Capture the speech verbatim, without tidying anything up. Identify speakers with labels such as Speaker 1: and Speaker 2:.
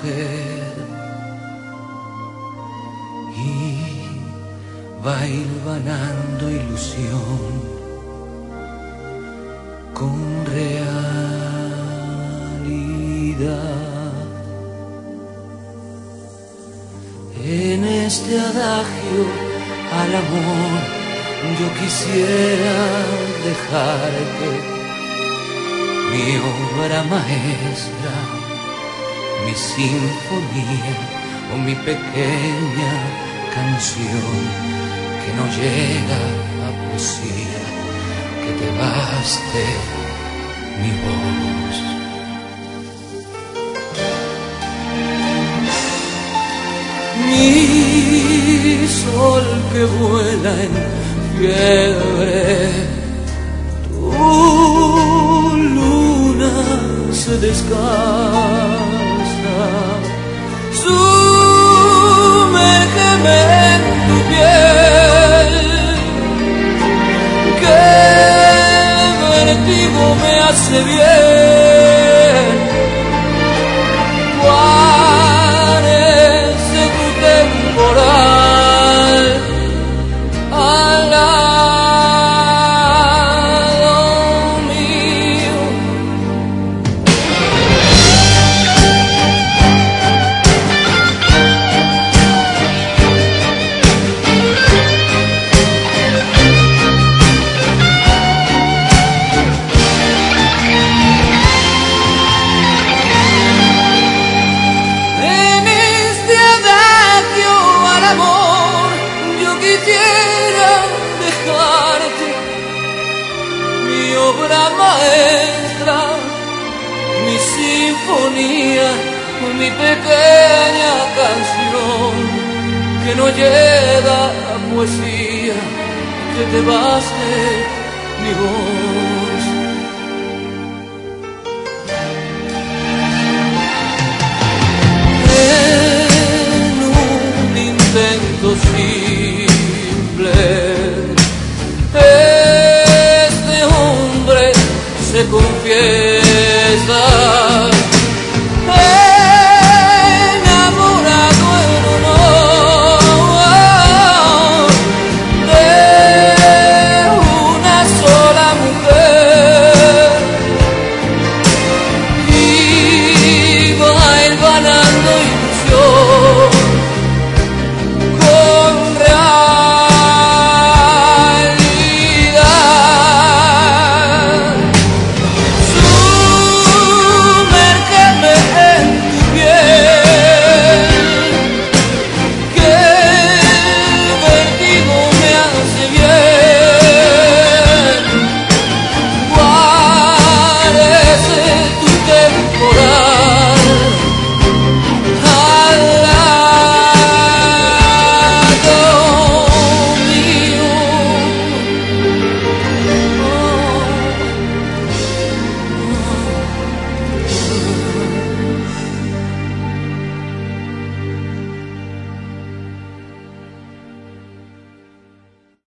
Speaker 1: mujer y va hilvanando ilusión con realidad. En este adagio al amor yo quisiera dejarte mi obra maestra, mi sinfonía o mi pequeña canción que no llega a poesía, que te baste mi voz. Mi sol que vuela en fiebre, tu luna se descansa, sumérgeme en tu piel, que el vértigo me hace bien, parece tu temporal al lado mío. En este adagio al amor yo quisiera dejarte mi obra maestra, mi sinfonía, mi pequeña canción que no llega a poesía, que te baste mi voz.